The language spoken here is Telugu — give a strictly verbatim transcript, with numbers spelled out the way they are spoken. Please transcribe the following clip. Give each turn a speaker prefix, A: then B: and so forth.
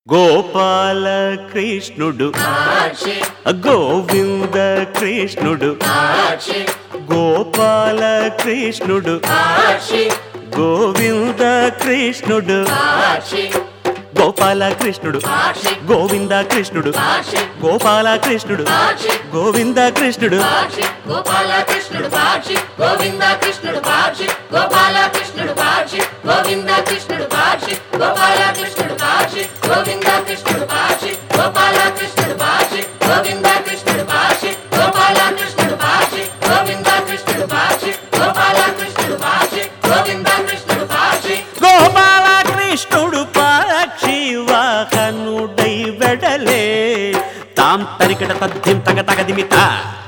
A: గోపాల కృష్ణుడు గోవింద కృష్ణుడు గోపాల కృష్ణుడు గోవింద కృష్ణుడు గోపాల కృష్ణుడు గోవింద కృష్ణుడు గోపాల కృష్ణుడు గోవింద కృష్ణుడు
B: గోపాల కృష్ణుడు పాక్షి గోవింద కృష్ణుడు పాక్షి గోపాల కృష్ణుడు పాక్షి గోవింద కృష్ణుడు పాక్షి గోపాల కృష్ణుడు పాక్షి గోవింద కృష్ణుడు పాక్షి గోపాల కృష్ణుడు పాక్షి గోవింద కృష్ణుడు పాక్షి గోపాల కృష్ణుడు పాక్షి గోవింద కృష్ణుడు పాక్షి గోపాల కృష్ణుడు పాక్షి గోవింద కృష్ణుడు పాక్షి
A: గోపాల కృష్ణుడు పాక్షి వాహనుడై వెడలే తాం తరికట తద్ధిం తగ తగదిమిత